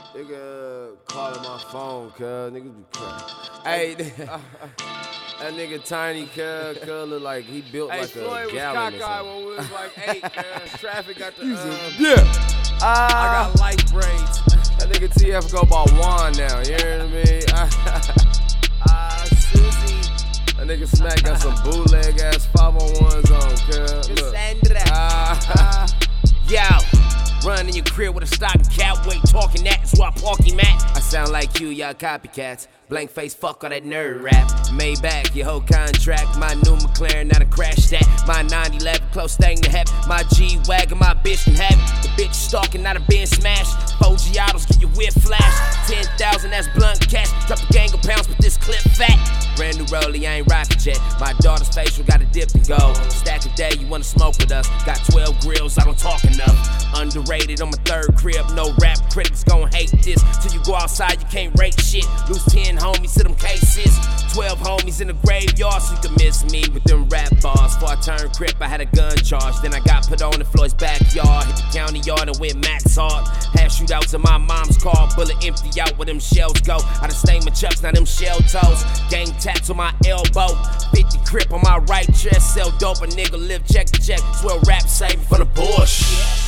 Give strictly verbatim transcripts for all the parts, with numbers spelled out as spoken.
Nigga calling my phone, cuz. Niggas be crazy. Hey, that nigga tiny, cuz. Cuz look like he built hey, like Floyd a gallon or something. Hey, Floyd was cockeyed when we was like eight, cuz. Traffic got the, uh, yeah. Uh, I got life braids. That nigga T F go by Juan now, you hear what I mean? Ah, uh, Susie. That nigga Smack got some bootleg ass five oh ones on, cuz. Cassandra. Ah. Yo, run in your crib with a stocking cap, wait talking that is where I park him at. I sound like you, y'all copycats. Blank face, fuck all that nerd rap. Maybach, your whole contract. My new McLaren, not a crash that. My nine eleven, close thing to heaven. My G-Wagon, my bitch can have it. The bitch stalking, not a bin smashed. Four Giottos, get your whip flash. ten thousand, that's blunt cash. Drop a gang of pounds, but this clip fat. Brand new rollie, I ain't rocket jet. My daughter's facial got a dip and go. Stack a day, you wanna smoke with us. Got twelve grills, I don't talk enough. Underrated on my third crib, no rap critics gon' hate this. Till you go outside, you can't rate shit. Lose ten homies to them cases. twelve homies in the graveyard, so you can miss me with them rap bars. Before I turned crip, I had a gun charge. Then I got put on in Floyd's backyard. Hit the county yard and went max hard. Had shootouts in my mom's car. Bullet empty out where them shells go. I done stained my chucks, now them shell toes. Gang tats on my elbow. fifty crip on my right chest. Sell dope, a nigga live check to check. Swear rap save me from the bullshit.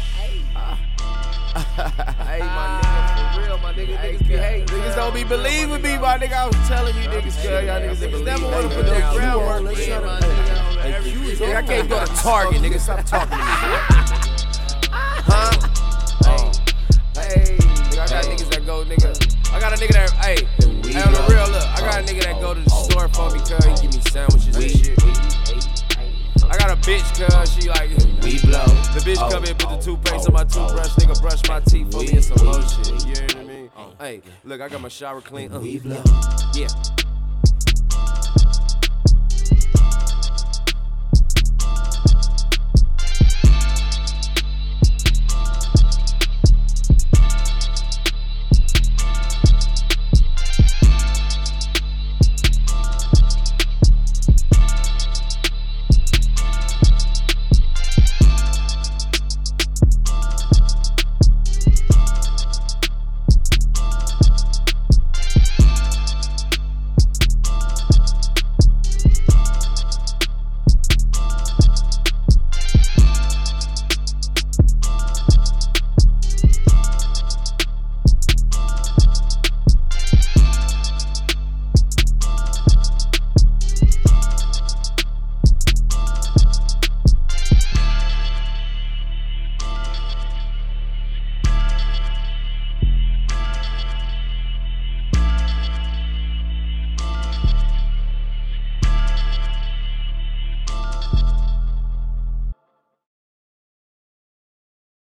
Hey, my nigga, for real, my nigga, niggas be hating. Niggas don't be believing me, my nigga. I was telling you niggas, cuz y'all niggas, niggas never wanna put that groundwork. Nigga, I can't go to Target, nigga. Stop talking to me. Huh? Hey, nigga, I got niggas that go, nigga. I got a nigga that, hey, hey, on the real, look. I got a nigga that go to the store for me, cuz he give me sandwiches and shit. I got a bitch, cuz she like, we blow. The bitch come in, put the toothpaste on my toothbrush, nigga brush my teeth for me and some more shit. You hear what I mean? Hey, look, I got my shower clean. Uh. We blow. Yeah.